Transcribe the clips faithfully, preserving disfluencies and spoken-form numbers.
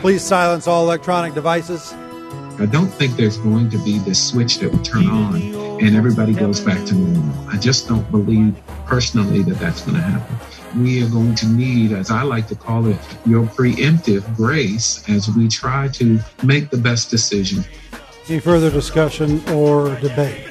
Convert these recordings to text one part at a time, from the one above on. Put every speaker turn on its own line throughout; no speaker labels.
Please silence all electronic devices.
I don't think there's going to be this switch that will turn on and everybody goes back to normal. I just don't believe personally that that's going to happen. We are going to need, as I like to call it, your preemptive grace as we try to make the best decision.
Any further discussion or debate?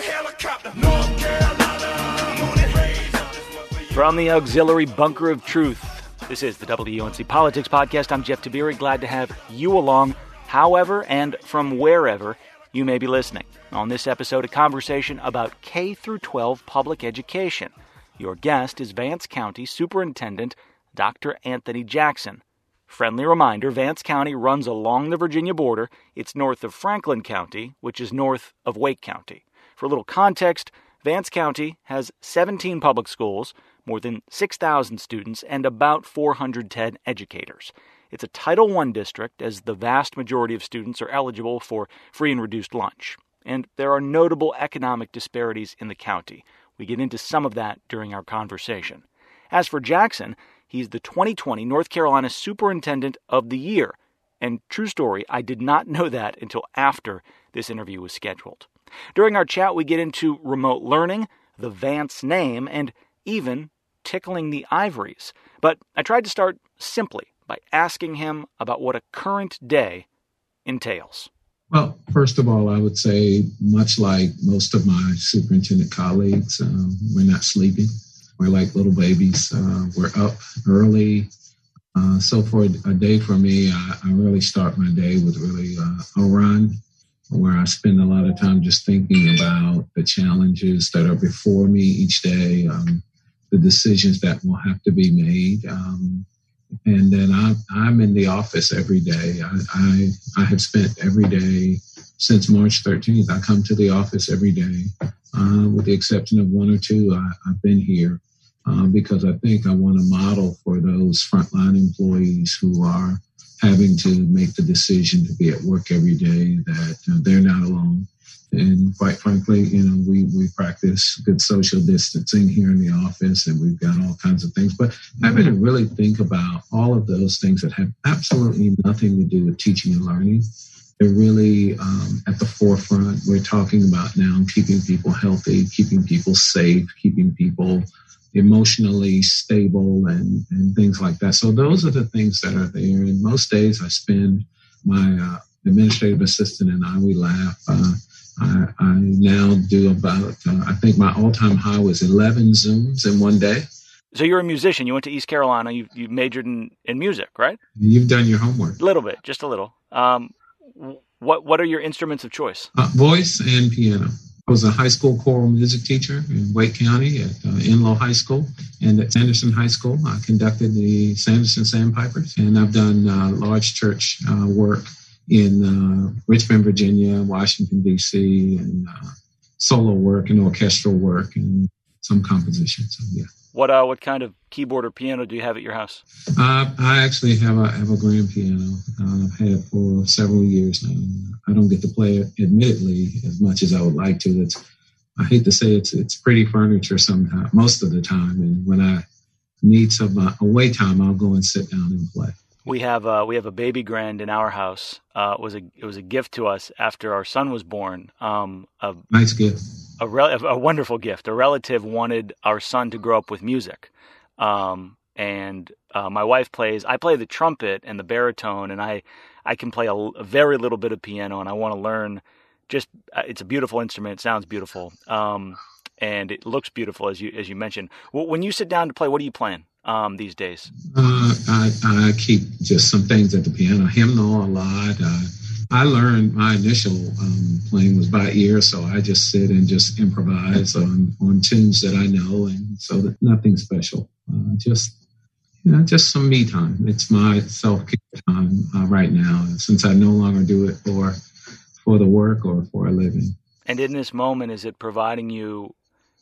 From the auxiliary bunker of truth, this is the W U N C Politics Podcast. I'm Jeff Tiberi, glad to have you along, however and from wherever you may be listening. On this episode, a conversation about K through twelve public education. Your guest is Vance County Superintendent Doctor Anthony Jackson. Friendly reminder, Vance County runs along the Virginia border. It's north of Franklin County, which is north of Wake County. For a little context, Vance County has seventeen public schools, more than six thousand students, and about four hundred ten educators. It's a Title one district, as the vast majority of students are eligible for free and reduced lunch. And there are notable economic disparities in the county. We get into some of that during our conversation. As for Jackson, he's the twenty twenty North Carolina Superintendent of the Year. And true story, I did not know that until after this interview was scheduled. During our chat, we get into remote learning, the Vance name, and even tickling the ivories. But I tried to start simply by asking him about what a current day entails.
Well, first of all, I would say, much like most of my superintendent colleagues, um, we're not sleeping. We're like little babies. Uh, we're up early. Uh, so for a, a day for me, I, I really start my day with really uh, a run, where I spend a lot of time just thinking about the challenges that are before me each day, um, the decisions that will have to be made. Um, and then I'm, I'm in the office every day. I, I, I have spent every day since March thirteenth. I come to the office every day, uh, with the exception of one or two. I, I've been here uh, because I think I want to model for those frontline employees who are having to make the decision to be at work every day that uh, they're not alone. And quite frankly, you know, we, we practice good social distancing here in the office, and we've got all kinds of things. But having to really think about all of those things that have absolutely nothing to do with teaching and learning, they're really um, at the forefront. We're talking about now keeping people healthy, keeping people safe, keeping people emotionally stable, and, and things like that. So those are the things that are there. And most days I spend, my uh, administrative assistant and I, we laugh. Uh, I, I now do about, uh, I think my all-time high was eleven Zooms in one day.
So you're a musician. You went to East Carolina. You, you majored in, in music, right?
You've done your homework.
A little bit, just a little. Um, what what are your instruments of choice?
Uh, voice and piano. I was a high school choral music teacher in Wake County at uh, Enloe High School, and at Sanderson High School. I conducted the Sanderson Sandpipers, and I've done uh, large church uh, work in uh, Richmond, Virginia, Washington, D C, and uh, solo work and orchestral work and some composition. So, yeah.
What uh, what kind of keyboard or piano do you have at your house?
Uh, I actually have a have a grand piano. Uh, I've had it for several years now. I don't get to play it, admittedly, as much as I would like to. It's, I hate to say it's it's pretty furniture sometimes, most of the time. And when I need some uh, away time, I'll go and sit down and play.
We have uh, we have a baby grand in our house. Uh, it was a it was a gift to us after our son was born. Um, a,
nice gift.
A, rel- a wonderful gift. A relative wanted our son to grow up with music, um, and uh, my wife plays. I play the trumpet and the baritone, and I I can play a, a very little bit of piano, and I want to learn. Just uh, it's a beautiful instrument. It sounds beautiful, um, and it looks beautiful, as you as you mentioned. Well, when you sit down to play, what are you playing um, these days?
Uh, I, I keep just some things at the piano. Hymnal a lot. Uh, I learned my initial um, playing was by ear, so I just sit and just improvise on, on tunes that I know, and so that nothing special. Uh, just you know, just some me time. It's my self-care time uh, right now, since I no longer do it for for the work or for a living.
And in this moment, is it providing you?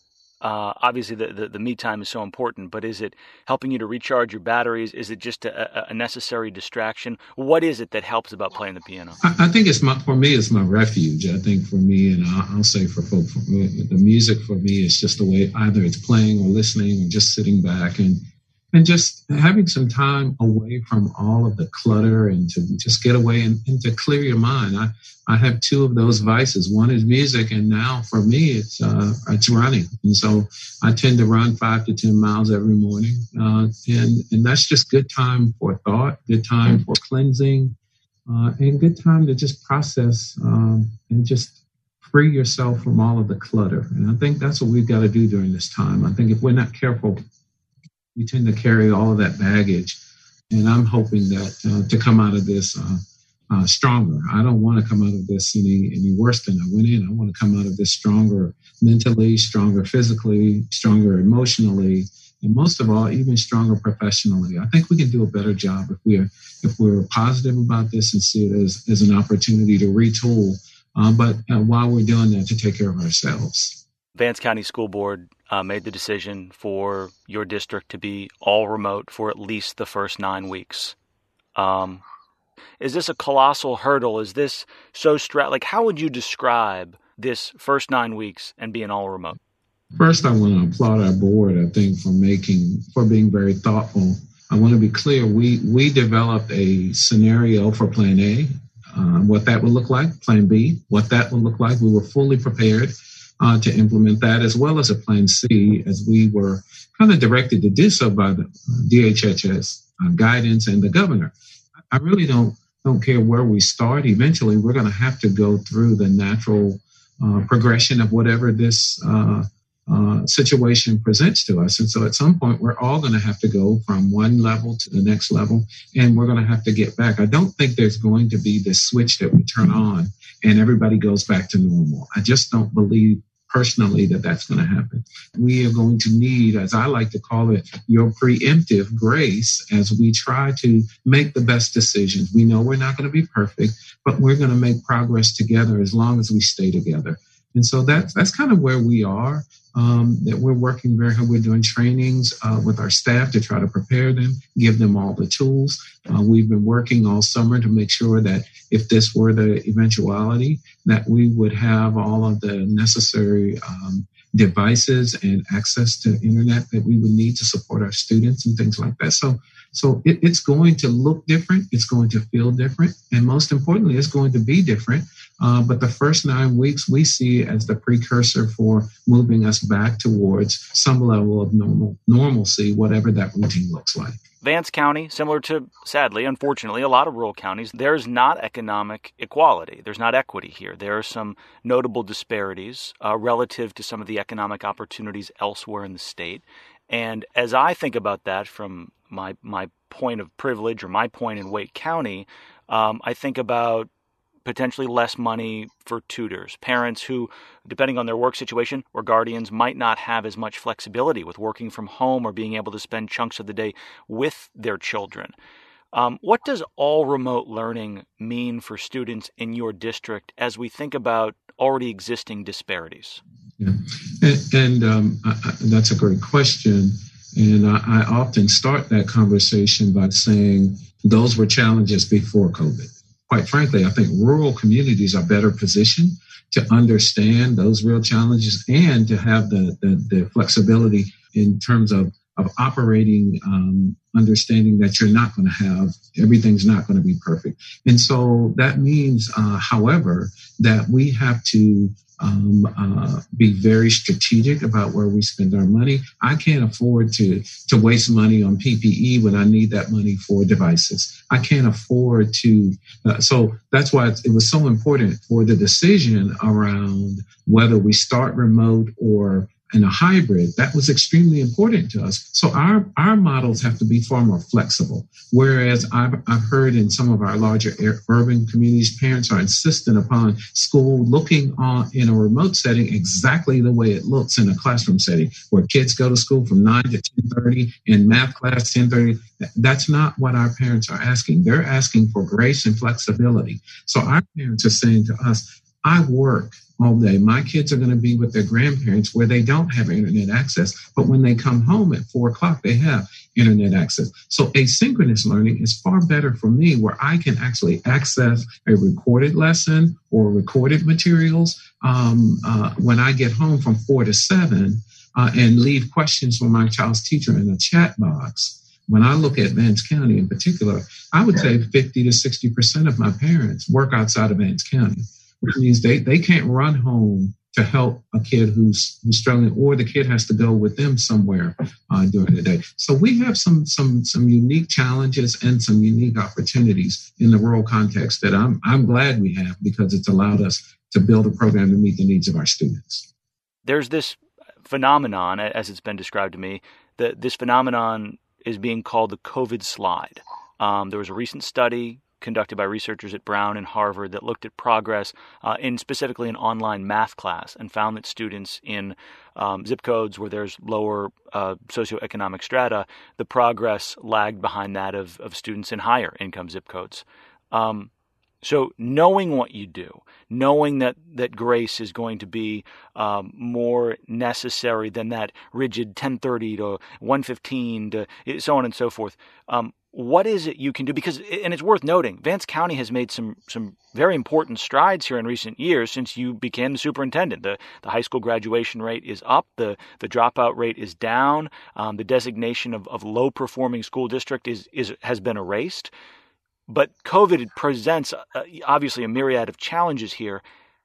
Uh, obviously, the, the, the me time is so important, but is it helping you to recharge your batteries? Is it just a, a necessary distraction? What is it that helps about playing the piano?
I, I think it's my, for me, it's my refuge. I think for me, and I'll, I'll say for folks, for me, the music for me is just a way, either it's playing or listening or just sitting back and, and just having some time away from all of the clutter and to just get away and, and to clear your mind. I, I have two of those vices. One is music, and now for me, it's uh, it's running. And so I tend to run five to ten miles every morning, uh, and and that's just good time for thought, good time for cleansing, uh, and good time to just process um, and just free yourself from all of the clutter. And I think that's what we've got to do during this time. I think if we're not careful, we tend to carry all of that baggage. And I'm hoping that uh, to come out of this uh, uh, stronger. I don't want to come out of this any, any worse than I went in. I want to come out of this stronger mentally, stronger physically, stronger emotionally, and most of all, even stronger professionally. I think we can do a better job if we're if we're positive about this and see it as, as an opportunity to retool. Uh, but uh, while we're doing that, to take care of ourselves.
Vance County School Board uh, made the decision for your district to be all remote for at least the first nine weeks. Um, is this a colossal hurdle? Is this so stra- like how would you describe this first nine weeks and being all remote?
First, I want to applaud our board, I think, for making for being very thoughtful. I want to be clear. We we developed a scenario for Plan A. Uh, what that would look like, Plan B, what that would look like. We were fully prepared uh, to implement that, as well as a Plan C, as we were kind of directed to do so by the uh, D H H S uh, guidance and the governor. I really don't don't care where we start. Eventually, we're going to have to go through the natural uh, progression of whatever this uh, uh, situation presents to us. And so at some point, we're all going to have to go from one level to the next level, and we're going to have to get back. I don't think there's going to be this switch that we turn on and everybody goes back to normal. I just don't believe personally that that's going to happen. We are going to need, as I like to call it, your preemptive grace as we try to make the best decisions. We know we're not going to be perfect, but we're going to make progress together as long as we stay together. And so that's, that's kind of where we are, um, that we're working very hard. We're doing trainings uh, with our staff to try to prepare them, give them all the tools. Uh, we've been working all summer to make sure that if this were the eventuality, that we would have all of the necessary um, devices and access to internet that we would need to support our students and things like that. So So it, it's going to look different. It's going to feel different. And most importantly, it's going to be different. Uh, but the first nine weeks we see as the precursor for moving us back towards some level of normal normalcy, whatever that routine looks like.
Vance County, similar to, sadly, unfortunately, a lot of rural counties, there's not economic equality. There's not equity here. There are some notable disparities uh, relative to some of the economic opportunities elsewhere in the state. And as I think about that from my my point of privilege or my point in Wake County, um, I think about potentially less money for tutors, parents who, depending on their work situation or guardians, might not have as much flexibility with working from home or being able to spend chunks of the day with their children. Um, what does all remote learning mean for students in your district as we think about already existing disparities?
Yeah, and, and um, I, I, that's a great question. And I, I often start that conversation by saying those were challenges before COVID. Quite frankly, I think rural communities are better positioned to understand those real challenges and to have the, the, the flexibility in terms of, of operating, um, understanding that you're not going to have, everything's not going to be perfect. And so that means, uh, however, that we have to Um, uh, be very strategic about where we spend our money. I can't afford to to waste money on P P E when I need that money for devices. I can't afford to. Uh, so that's why it was so important for the decision around whether we start remote or in a hybrid. That was extremely important to us. So our, our models have to be far more flexible. Whereas I've, I've heard in some of our larger urban communities, parents are insistent upon school looking on in a remote setting exactly the way it looks in a classroom setting, where kids go to school from nine to ten thirty, in math class ten thirty. That's not what our parents are asking. They're asking for grace and flexibility. So our parents are saying to us, I work all day. My kids are going to be with their grandparents where they don't have internet access. But when they come home at four o'clock, they have internet access. So asynchronous learning is far better for me, where I can actually access a recorded lesson or recorded materials um, uh, when I get home from four to seven uh, and leave questions for my child's teacher in a chat box. when I look at Vance County in particular, I would say fifty to sixty percent of my parents work outside of Vance County, which means they, they can't run home to help a kid who's, who's struggling, or the kid has to go with them somewhere uh, during the day. So we have some some some unique challenges and some unique opportunities in the rural context that I'm I'm glad we have, because it's allowed us to build a program to meet the needs of our students.
There's this phenomenon, as it's been described to me, that this phenomenon is being called the COVID slide. Um, there was a recent study conducted by researchers at Brown and Harvard that looked at progress uh, in specifically an online math class, and found that students in um, zip codes where there's lower uh, socioeconomic strata, the progress lagged behind that of, of students in higher income zip codes. Um, so knowing what you do, knowing that, that grace is going to be um, more necessary than that rigid ten thirty to one fifteen to so on and so forth, um, what is it you can do? Because, and it's worth noting, Vance County has made some some very important strides here in recent years since you became the superintendent. The the high school graduation rate is up. The the dropout rate is down. Um, the designation of, of low performing school district is is has been erased. But COVID presents uh, obviously a myriad of challenges here.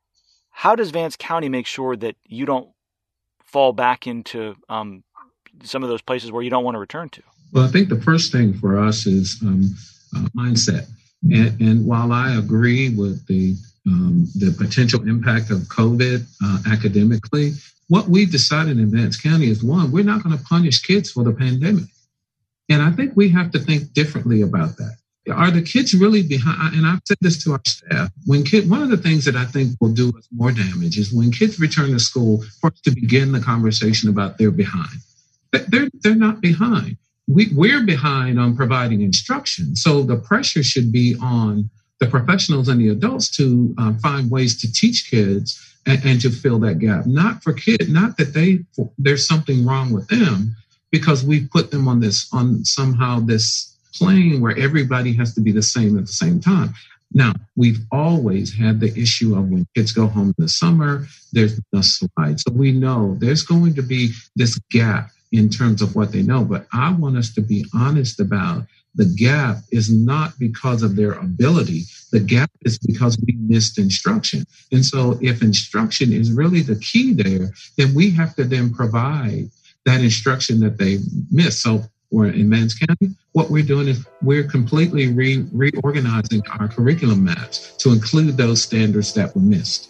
How does Vance County make sure that you don't fall back into um, some of those places where you don't want to return to?
Well, I think the first thing for us is um, uh, mindset. And, and while I agree with the um, the potential impact of COVID uh, academically, what we've decided in Vance County is, one, we're not going to punish kids for the pandemic. And I think we have to think differently about that. Are the kids really behind? And I've said this to our staff. When kid, one of the things that I think will do us more damage is when kids return to school, first to begin the conversation about they're behind. They're, they're not behind. We, we're behind on providing instruction. So the pressure should be on the professionals and the adults to uh, find ways to teach kids and, and to fill that gap. Not for kids, not that they there's something wrong with them, because we put them on this on somehow this plane where everybody has to be the same at the same time. Now, we've always had the issue of when kids go home in the summer, there's no slide. So we know there's going to be this gap in terms of what they know. But I want us to be honest about the gap is not because of their ability. The gap is because we missed instruction. And so if instruction is really the key there, then we have to then provide that instruction that they missed. So or in Vance County, what we're doing is we're completely re- reorganizing our curriculum maps to include those standards that were missed.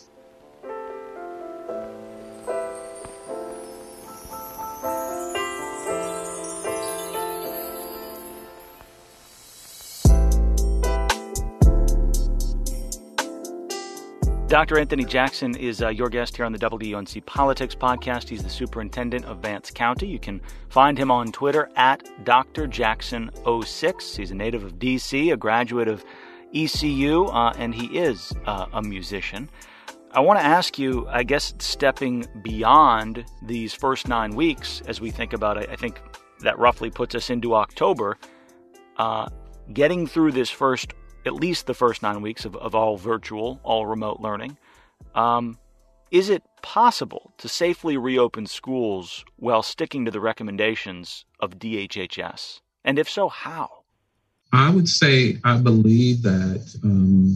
Doctor Anthony Jackson is uh, your guest here on the W U N C Politics Podcast. He's the superintendent of Vance County. You can find him on Twitter at Doctor Jackson oh six. He's a native of D C, a graduate of E C U, uh, and he is uh, a musician. I want to ask you, I guess, stepping beyond these first nine weeks, as we think about it, I think that roughly puts us into October, uh, getting through this first at least the first nine weeks of, of all virtual, all remote learning. Um, is it possible to safely reopen schools while sticking to the recommendations of D H H S? And if so, how?
I would say I believe that um,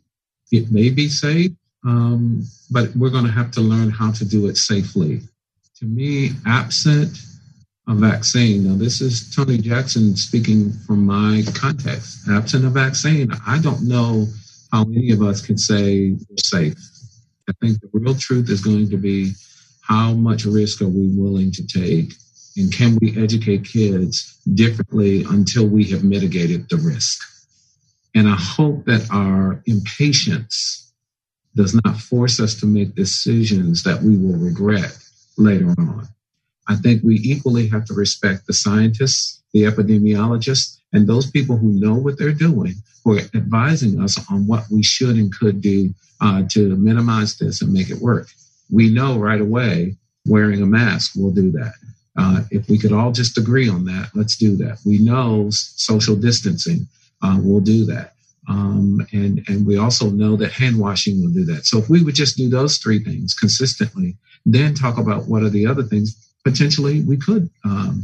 it may be safe, um, but we're going to have to learn how to do it safely. To me, absent a vaccine. Now, this is Tony Jackson speaking from my context. Absent a vaccine, I don't know how any of us can say we're safe. I think the real truth is going to be how much risk are we willing to take, and can we educate kids differently until we have mitigated the risk? And I hope that our impatience does not force us to make decisions that we will regret later on. I think we equally have to respect the scientists, the epidemiologists, and those people who know what they're doing, who are advising us on what we should and could do uh, to minimize this and make it work. We know right away wearing a mask will do that. Uh, if we could all just agree on that, let's do that. We know social distancing uh, will do that. Um, and, and we also know that hand washing will do that. So if we would just do those three things consistently, then talk about what are the other things, potentially we could um,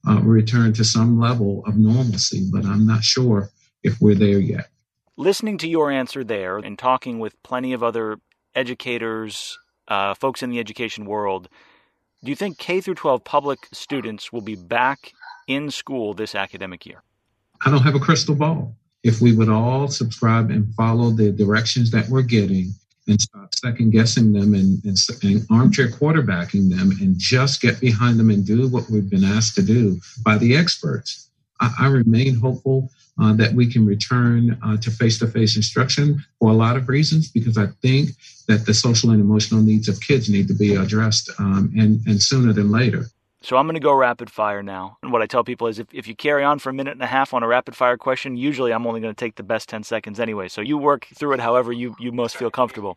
uh, return to some level of normalcy, but I'm not sure if we're there yet.
Listening to your answer there and talking with plenty of other educators, uh, folks in the education world, do you think K through twelve public students will be back in school this academic year?
I don't have a crystal ball. If we would all subscribe and follow the directions that we're getting and stop second guessing them and, and, and armchair quarterbacking them and just get behind them and do what we've been asked to do by the experts, I, I remain hopeful uh, that we can return uh, to face-to-face instruction for a lot of reasons, because I think that the social and emotional needs of kids need to be addressed um, and, and sooner than later.
So I'm going to go rapid fire now. And what I tell people is if, if you carry on for a minute and a half on a rapid fire question, usually I'm only going to take the best ten seconds anyway. So you work through it however you, you most feel comfortable.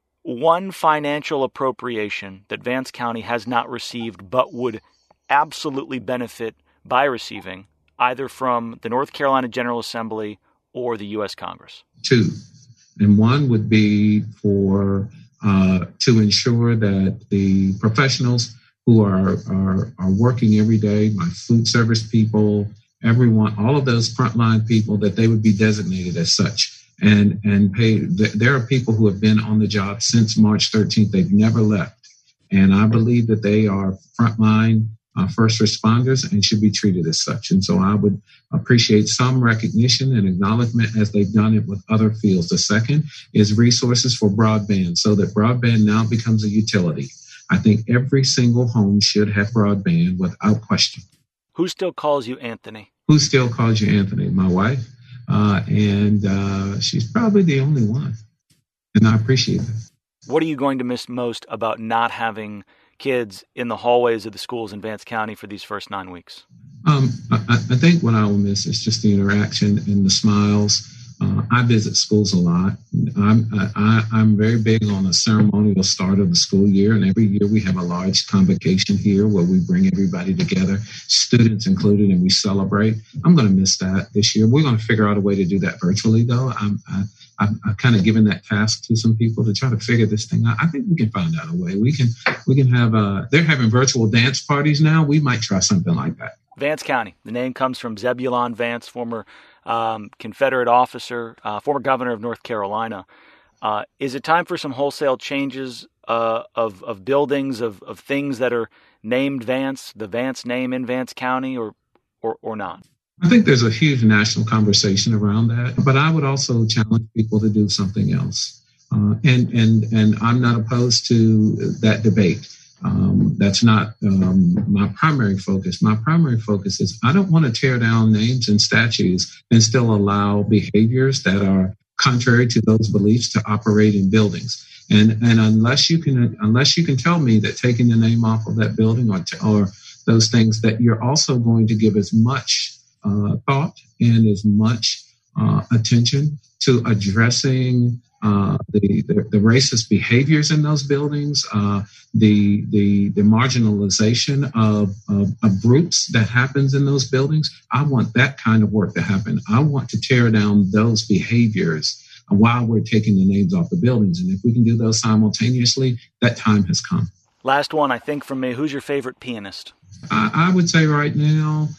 One financial appropriation that Vance County has not received but would absolutely benefit by receiving, either from the North Carolina General Assembly or the U S Congress.
Two. And one would be for uh, to ensure that the professionals who are, are are working every day, my food service people, everyone, all of those frontline people, that they would be designated as such and and paid. There are people who have been on the job since March thirteenth. They've never left. And I believe that they are frontline uh, first responders and should be treated as such. And so I would appreciate some recognition and acknowledgement as they've done it with other fields. The second is resources for broadband so that broadband now becomes a utility. I think every single home should have broadband without question.
Who still calls you Anthony?
Who still calls you Anthony? My wife. Uh, and uh, she's probably the only one. And I appreciate that.
What are you going to miss most about not having kids in the hallways of the schools in Vance County for these first nine weeks?
Um, I, I think what I will miss is just the interaction and the smiles. Uh, I visit schools a lot. I'm, I, I'm very big on the ceremonial start of the school year, and every year we have a large convocation here where we bring everybody together, students included, and we celebrate. I'm going to miss that this year. We're going to figure out a way to do that virtually, though. I'm, I, I've, I've kind of given that task to some people to try to figure this thing out. I think we can find out a way. We can, we can have. Uh, they're having virtual dance parties now. We might try something like that.
Vance County. The name comes from Zebulon Vance, former um, Confederate officer, uh, former governor of North Carolina. Uh, is it time for some wholesale changes uh, of of buildings, of, of things that are named Vance, the Vance name in Vance County, or or, or not?
I think there's a huge national conversation around that, but I would also challenge people to do something else. Uh, and and and I'm not opposed to that debate. Um, that's not um, my primary focus. My primary focus is I don't want to tear down names and statues and still allow behaviors that are contrary to those beliefs to operate in buildings. And and unless you can unless you can tell me that taking the name off of that building or t- or those things, that you're also going to give as much uh, thought and as much uh, attention to addressing Uh, the, the the racist behaviors in those buildings, uh, the the the marginalization of, of of groups that happens in those buildings. I want that kind of work to happen. I want to tear down those behaviors while we're taking the names off the buildings. And if we can do those simultaneously, that time has come.
Last one, I think, from me. Who's your favorite pianist?
I, I would say right now,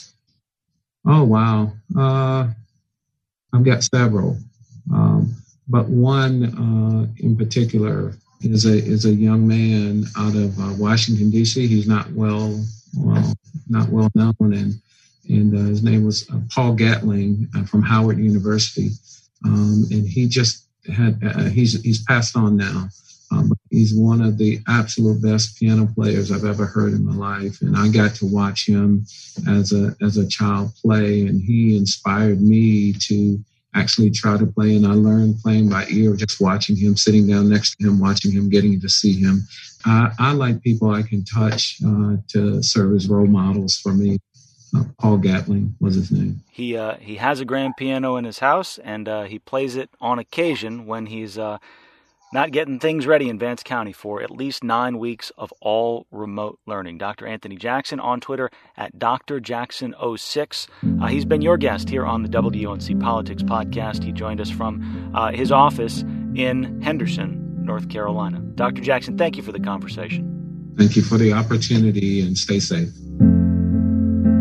oh, wow. Uh, I've got several. Um, But one uh, in particular is a is a young man out of uh, Washington, D C. He's not well, well not well known, and and uh, his name was uh, Paul Gatling uh, from Howard University, um, and he just had uh, he's he's passed on now. Um, he's one of the absolute best piano players I've ever heard in my life, and I got to watch him as a as a child play, and he inspired me to actually try to play, and I learned playing by ear, just watching him, sitting down next to him, watching him, getting to see him. I, I like people I can touch uh, to serve as role models for me. Uh, Paul Gatling was his name.
He uh, he has a grand piano in his house, and uh, he plays it on occasion when he's uh, not getting things ready in Vance County for at least nine weeks of all remote learning. Doctor Anthony Jackson on Twitter at Doctor Jackson oh six. Uh, he's been your guest here on the W O N C Politics Podcast. He joined us from uh, his office in Henderson, North Carolina. Doctor Jackson, thank you for the conversation.
Thank you for the opportunity, and stay safe.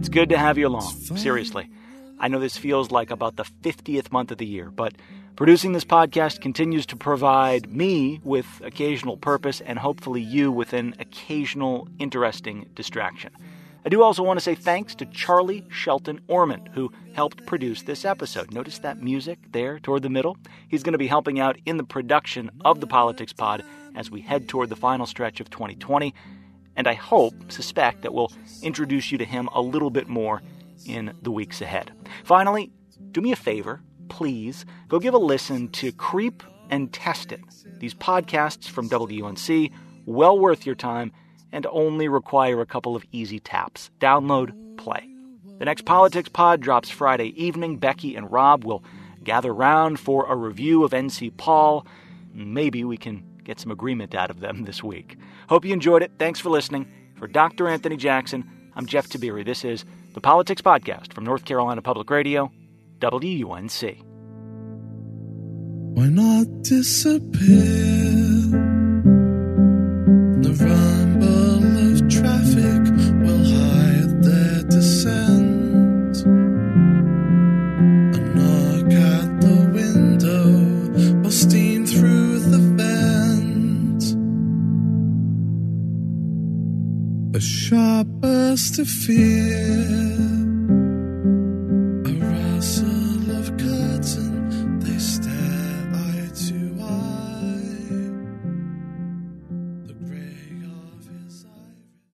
It's good to have you along. Seriously. I know this feels like about the fiftieth month of the year, but producing this podcast continues to provide me with occasional purpose and hopefully you with an occasional interesting distraction. I do also want to say thanks to Charlie Shelton Ormond, who helped produce this episode. Notice that music there toward the middle? He's going to be helping out in the production of the Politics Pod as we head toward the final stretch of twenty twenty. And I hope, suspect, that we'll introduce you to him a little bit more in the weeks ahead. Finally, do me a favor, please. Go give a listen to Creep and Test It. These podcasts from W U N C, well worth your time, and only require a couple of easy taps. Download, play. The next Politics Pod drops Friday evening. Becky and Rob will gather round for a review of N C Paul. Maybe we can get some agreement out of them this week. Hope you enjoyed it. Thanks for listening. For Doctor Anthony Jackson, I'm Jeff Tiberi. This is the Politics Podcast from North Carolina Public Radio, W U N C.
Why not disappear? The rumble of traffic will hide their descent. A knock at the window will steam through the vent. A sharp burst of fear